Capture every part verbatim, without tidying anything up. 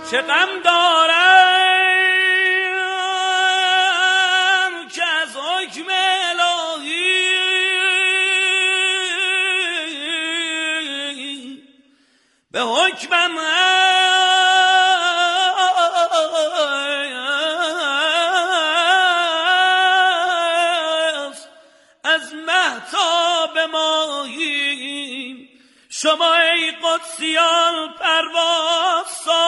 چه غم دارم که از حکم الهی به حکمم هست از مهتاب ماهی. شما ای قدسیان پرواز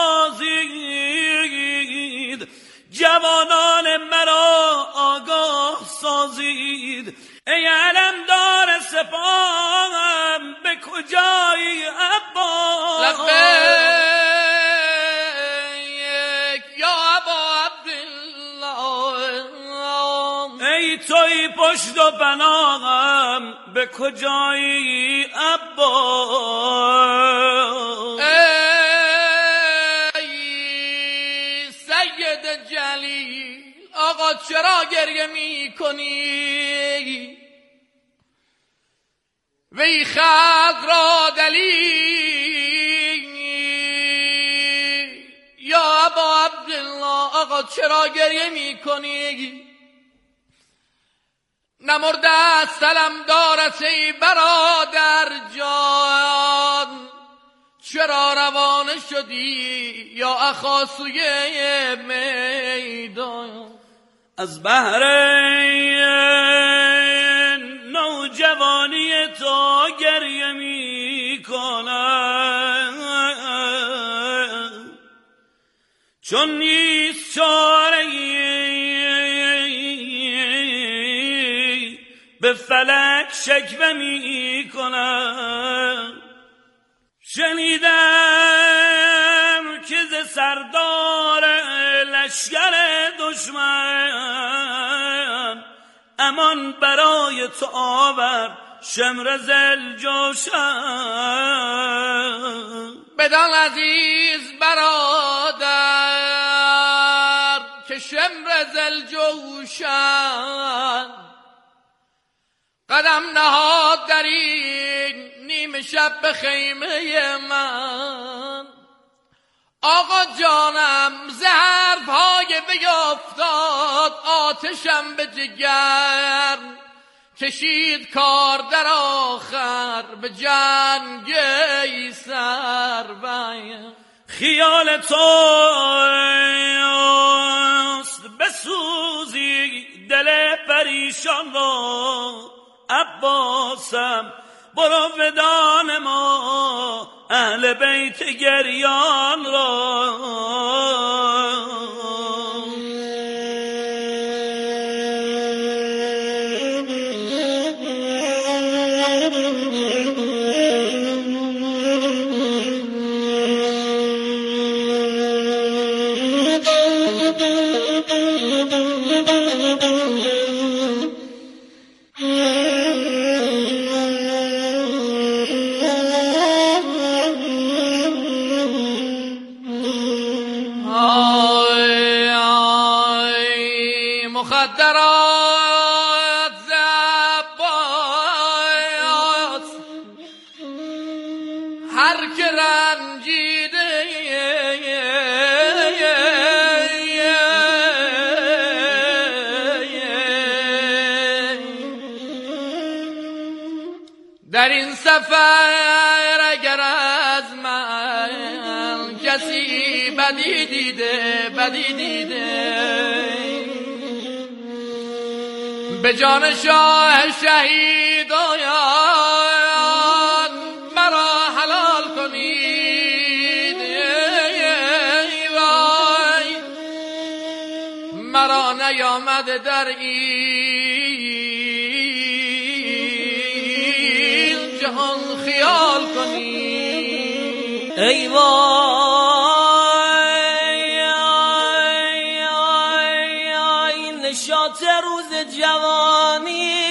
سازید، جوانان مرا آگاه سازید. ای علمدار سپاهم به کجایی عباس؟ لبیک یا ابا عبدالله. ای توی پشت و پناهم به کجایی عباس؟ ای سید جلیل آقا چرا گریه می کنی؟ وی خلق را دلیل یا ابا عبدالله. آقا چرا گریه می کنی؟ نمرده از سلم دارت ای برادر جان، چرا روانه شدی یا اخا سوی میدان؟ از بهر نوجوانی تو گریه می کنم، چون نیست چاره به فلک شکوه می کنم. شنیدم که ز سردار لشکر دشمن امان برای تو آورد شمر ذوالجوشن. بدان عزیز برادر که شمر ذوالجوشن قدم نهاد در این نیم شب به خیمه من. آقا جانم ز حرف‌های وی افتاد آتشم به جگر، کشید کار در آخر به جنگ ایسر. خیال توست بسوزی دل پریشان را عباسم، برو ودان ما اهل بیت گریان را. مخدرات زبات هر که رنجیده در این سفر اگر از من کسی بدی دیده بدی دیده به جان شاه شهید آیان مرا حلال کنید. وای مرا نیامده در این جهان خیال کنید. ای وای نشاط روز جوانی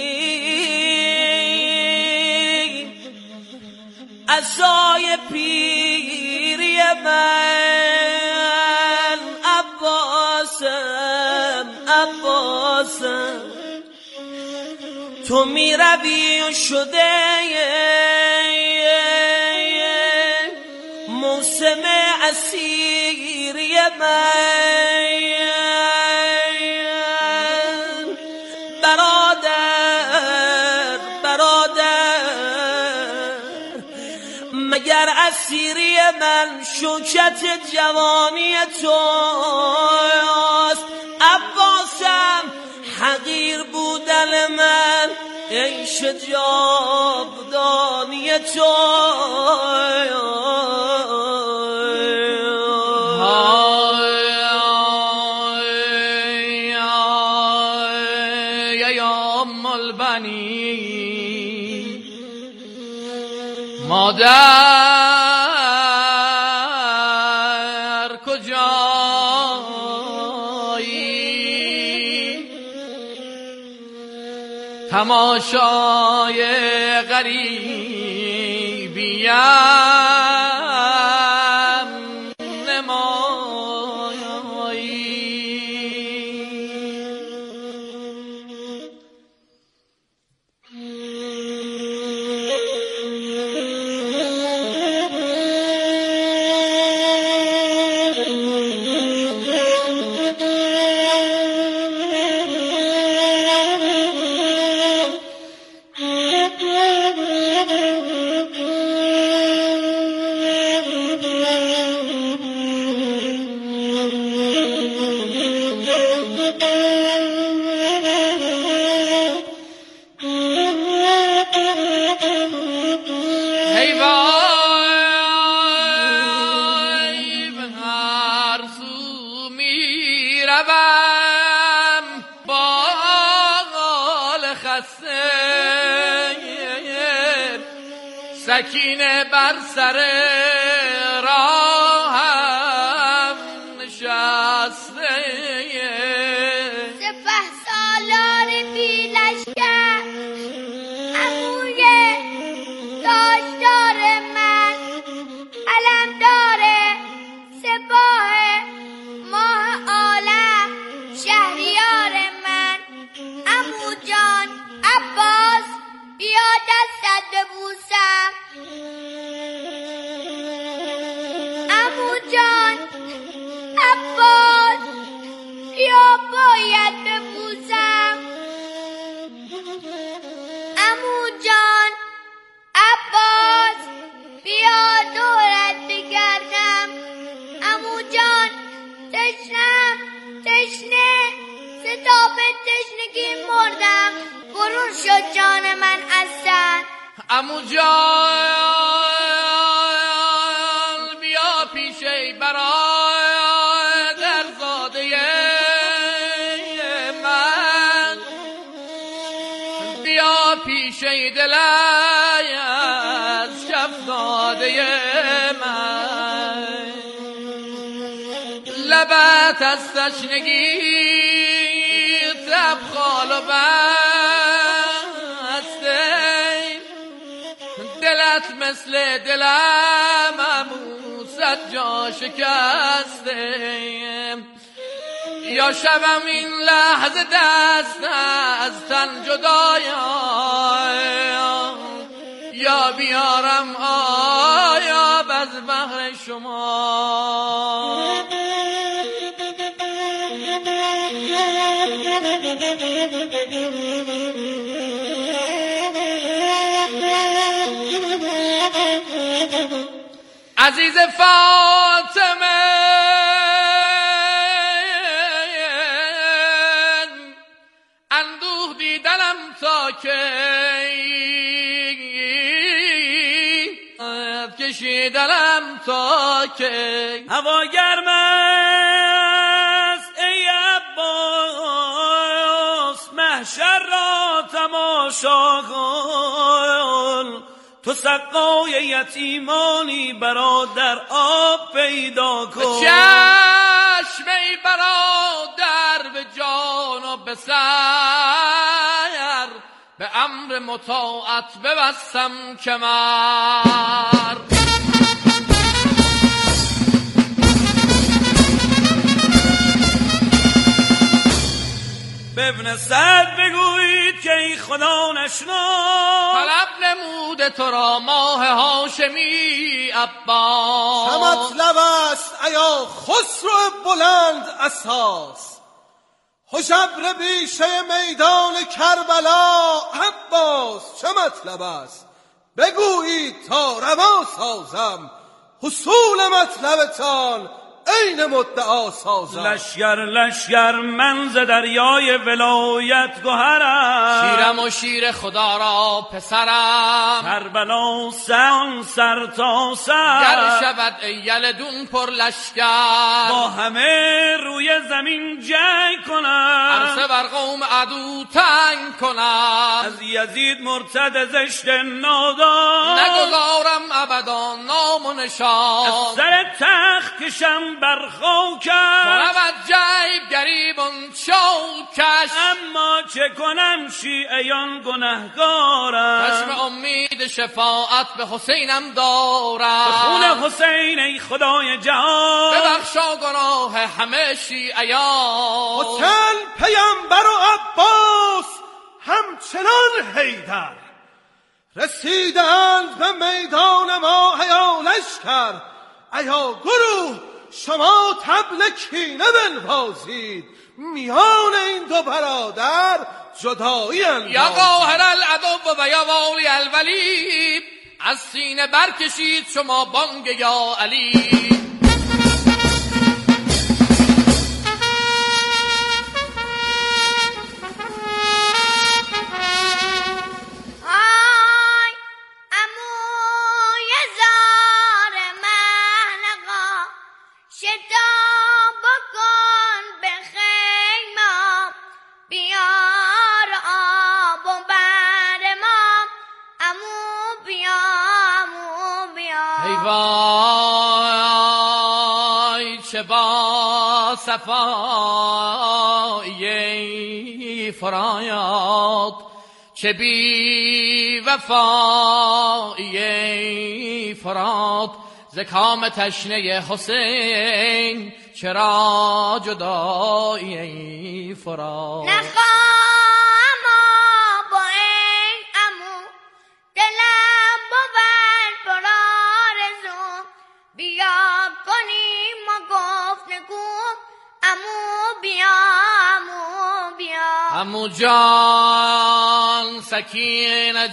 عصای پیری من عباسم عباسم تو می روی و شده موسم اسیری من برادر برادر مگر اسیری من شوکت جوانی توست عباسم حقیر بودن من عیش جاودانی تو یا ام البنین مادر کجایی تماشای غریبیم سکینه بر سر راهم نشسته سپه سالار بی لشکر عموی تاجدار من علمدار سپاه ماه عالم شهریار من عمو جان عباس بیا دستت ببوسم عمو جان عباس بیا باید ببوسم عمو جان عباس بیا دورت بگردم عمو جان تشنم تشنه ستاب تشنگی مردم برون شد جان من از سر عمو جان بیا پیشه برادر زاده من بیا پیشه دل از شفزاده من لبت از تشنگی تبخال و دلت مثل دلم عمو صد جا شکسته یا شبم این لحظه دست از تن جدایم یا بیارم آیاب از بحر شما عزیز فاطمه اندوه دیدنم تا که کشیدنم تا که هوا گرم است ای عباس محشر را تماشا کن تو سقای یتیمانی برادر آب پیدا کن چشم ای برادر به جان و به سر به امر مطاعت ببستم کمر به ابن سعد بگویید که ای خدا نشنا طلب نموده تو را ماه هاشمی عباس. چه مطلب است ایا خسرو بلند اساس، هژبر بیشه میدان کربلا عباس. چه مطلب است بگویید تا روا سازم، حصول مطلبتان عین مدعا سازم. لشگر لشگر من ز دریای ولایت گوهرم، شیرم و شیر خدا را پسرم، کربلا سان سر تا سر گر شود ای یلدون پر لشگر، با همه روی زمین جنگ کنم، عرصه بر قوم عدو تنگ کنم، از یزید مرتد زشت نادان نگذارم ابدا نام و نشان، از سر تخت کشم بر خاکش، کنم جیب گریبان چوکش، اما چه کنم شیعیان گنهگارم، چشم امید شفاعت به حسینم دارم، خون حسین ای خدای جهان ببخشا گناه همه شیعیان. حسین پیامبر و عباس همچنان حیدر، رسیدند به میدان ما ایا لشکر، ایا گروه شما طبل کینه بنوازید، میان این دو برادر جدایی اندازید. یا قاهر العدو و یا والی الولی، از سینه برکشید شما بانگ یا علی. وای چه با صفایی فرایات، چه بی وفایی فرات، ز کام تشنه حسین چرا جدایی فرات. عمو جان سکینه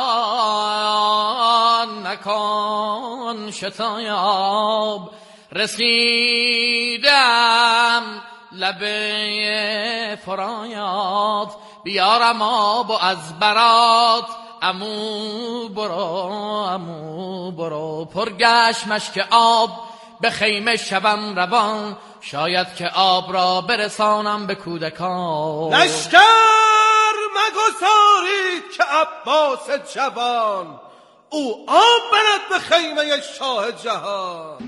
جان نکن شتایاب، رسیدم لبه فرایات، بیارم آب و از برات، عمو برو عمو برو، پرگشت مشک آب به خیمه شبم روان، شاید که آب را برسانم به کودکان. لشکر مگذارید که عباس جوان، او آب برد به خیمه شاه جهان.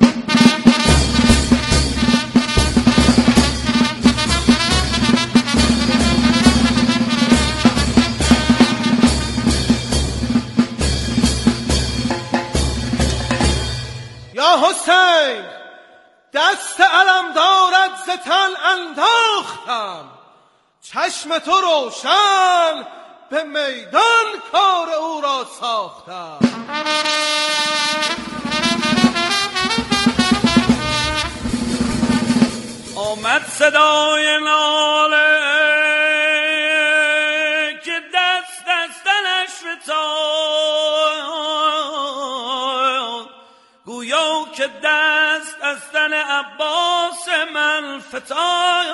یا حسین دست علم دارد ز تن انداختم، چشم تو روشن به میدان کار او را ساختم. آمد صدای ناله که دست دستنش فتاد، گویا که دست از تن عباس من فتاد.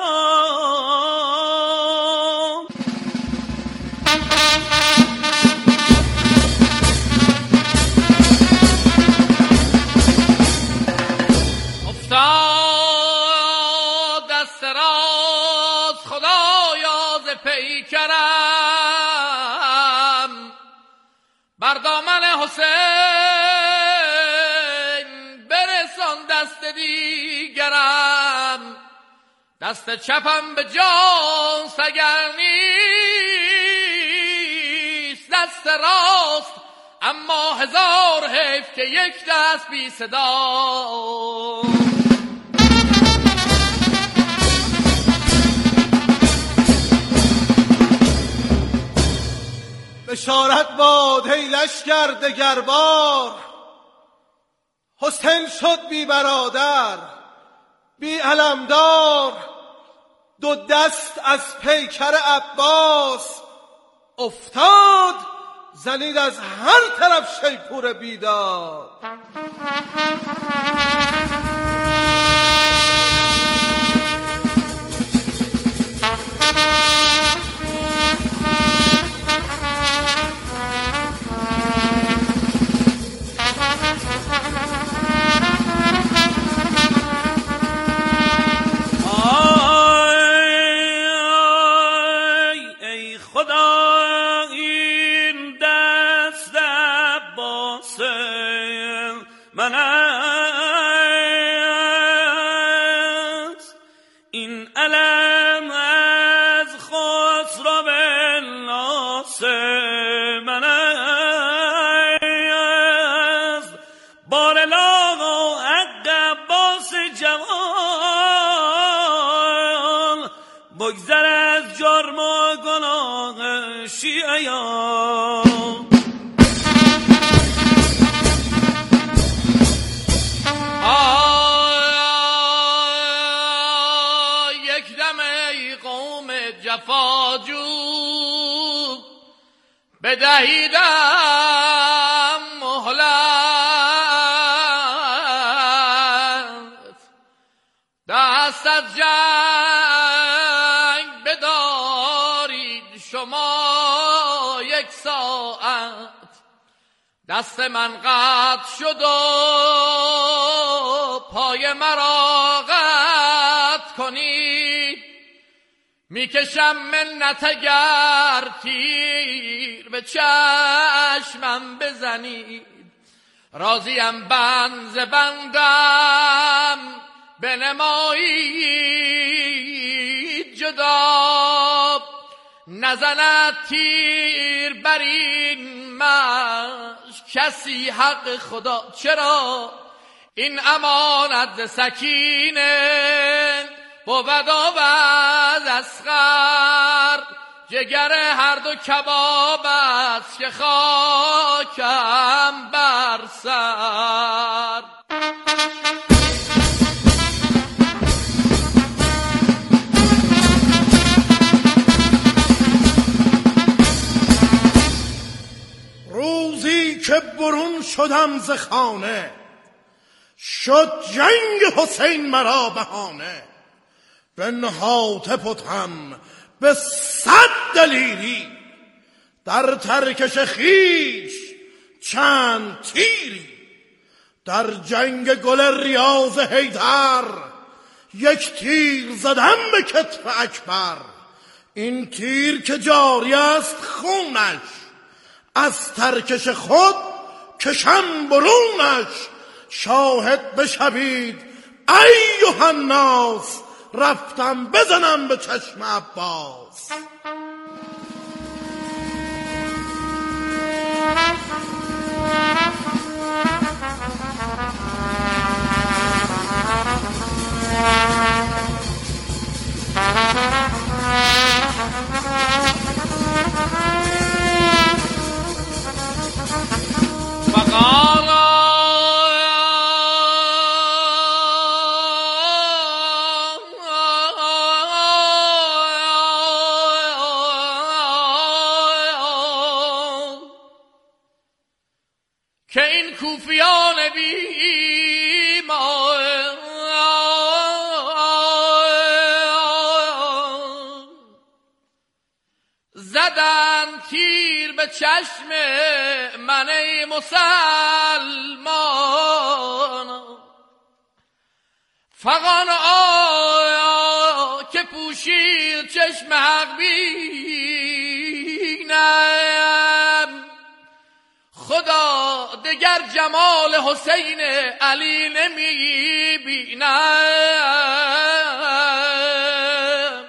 افتاد دست راست خدایا ز پیکرم، بر دامن حسین برسان دست دیگرم، دست چپم به جان سگر نیست، دست راست اما هزار حیف که یک دست بی صدا. بشارت باد ای لشکر دگربار، حسین شد بی برادر بی علمدار، دو دست از پیکر عباس افتاد، زنید از هر طرف شیپور بیداد. بگذر از جرم و گناه شیعیان. یک دم ای قوم جفاجو بدهیدم مهلت، دست از جنگ بدارید شما یک ساعت، دست من قطع شد و پای مرا قطع کنید، میکشم منت اگر تیر به چشمم بزنید، راضیم بند ز بندم بنمایید جدا، نزند تیر بر این مشک کسی حق خدا. چرا این امانت ز سکینه بود آواز اصغر، جگر هر دو کباب است که خاکم بر سر. روزی که برون شدم ز خانه، شد جنگ حسین مرا بهانه، به هاتفم به صد دلیری، در ترکش خیش چند تیری، در جنگ گل ریاض حیدر یک تیر زدم به کتف اکبر، این تیر که جاری است خونش، از ترکش خود کشم برونش، شاهد بشوید ایها الناس، رفتم بزنم به چشم عباس. فقال که این کوفیان بی‌ایمان زدن تیر به چشم من ای مسلمان، فغان آیا که پوشید چشم حق بینم، خدا دگر جمال حسین علی نمی بینم.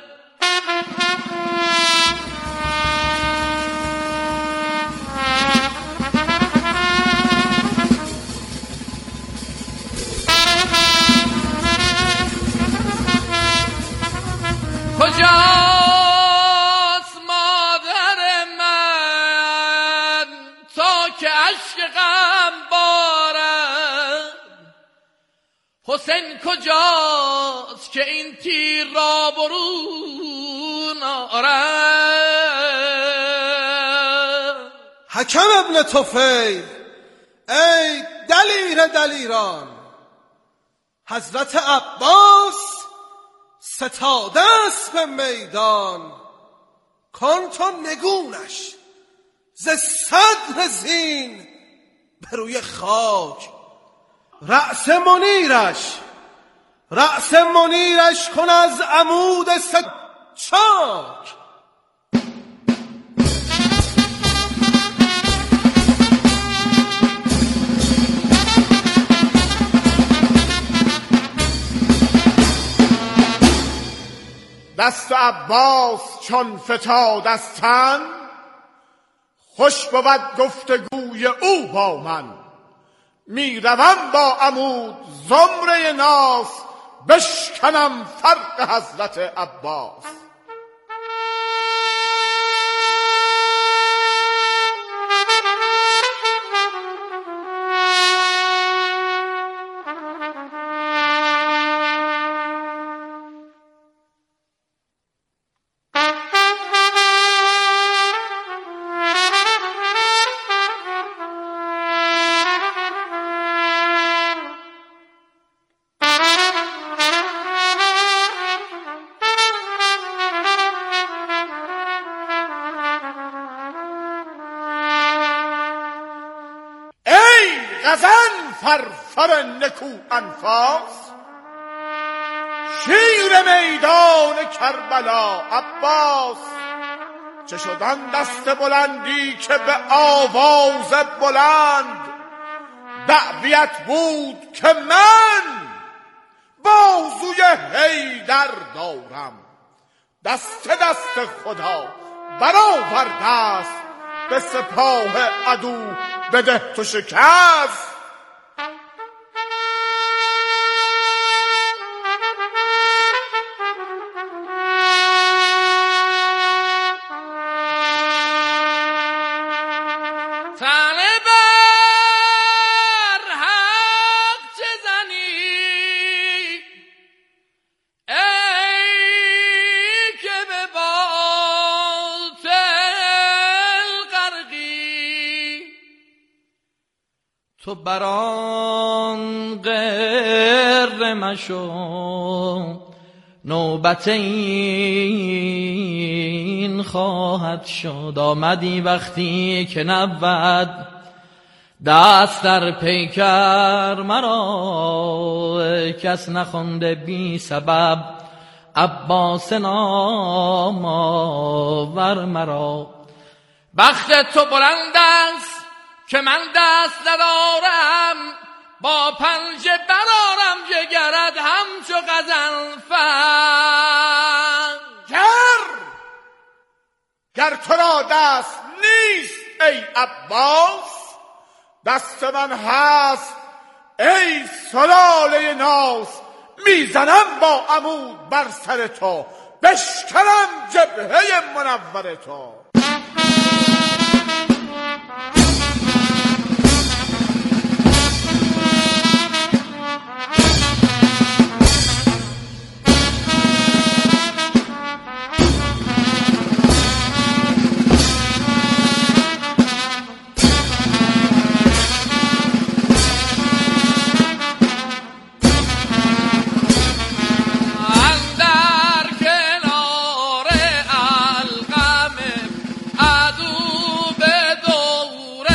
کجاست مادر من حسین کجاست که این تیر را برون آرد؟ حکم ابن طفیل، ای دلیر دلیران، حضرت عباس ستاده است به میدان. کن تو نگونش ز صدر زین به روی خاک. رأس منیرش رأس منیرش کن از عمود صد چاک. دست عباس چون فتاد از تن، خوش بود گفتگوی او با من. میروم با عمود زمره ناس، بشکنم فرق حضرت عباس. غزن فرفر نکو انفاس، شیر میدان کربلا عباس. چه شدن دست بلندی که به آواز بلند دعویت بود که من بازوی حیدر دارم. دست دست خدا برآورده است، به سپاه عدو بده تو شکست. طعنه بر حق چه زنی ای که به باطل غرقی؟ تو بران غر مشو، نوبت این خواهد شد. آمدی وقتی که نبود دست در پیکر مرا، کس نخونده بی سبب عباس نام آور مرا. بخت تو بلند است که من دست ندارم، با پنجه برارم جگرت همچو غضنفر. گر گر تو را دست نیست ای عباس، دست من هست ای سلاله ناس. میزنم با عمود بر سر تو، بشکنم جبهه منور تو. عدو به دور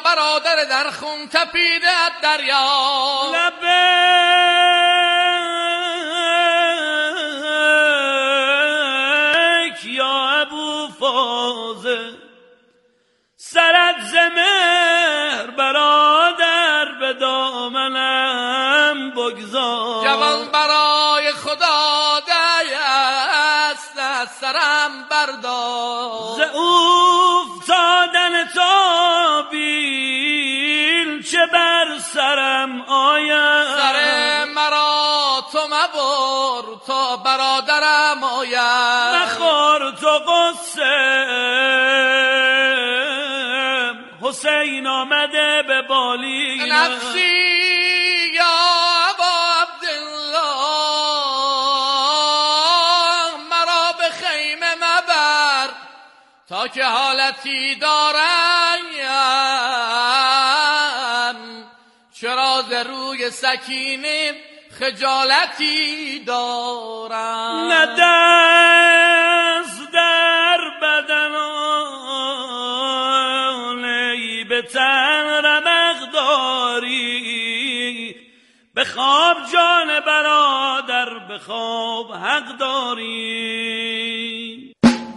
برادر در خون تپیده از دریا. لبیک یا ابو فاضل، سرت ز مهر برادر به دامنم بگذار. جوان برای خدا دست از سرم بردار. ز افتادن تا بیل چه بر سرم آید. سر مرا تو مبر تا برادرم آید. نخور تو قصه، حسین آمده به بالینم. نفسی یا ابا عبدالله، مرا به خیمه مبر تا که حالتی دارم. چرا ز روی سکینه خجالتی دارم. نه دست در بدن آلی به تن رمق داری. به خواب جان برادر به خواب حق داری.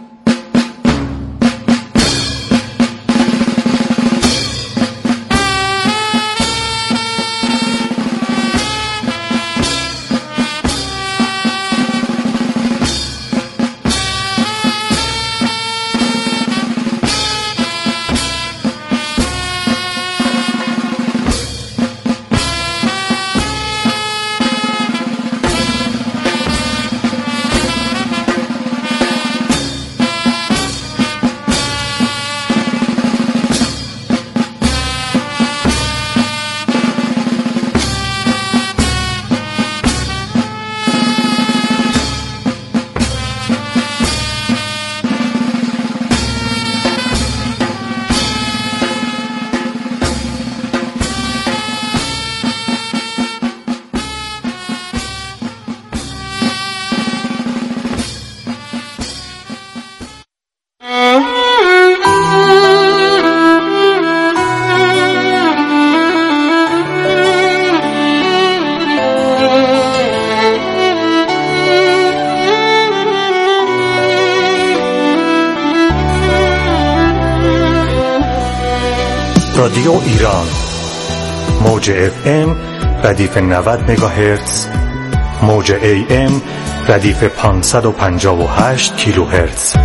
رادیو ایران، موج اف ام ردیف نود مگاهرتز، موج ای ام ردیف پانصد و پنجاه و هشت کیلوهرتز.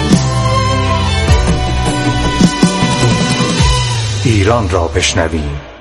ایران را بشنویم.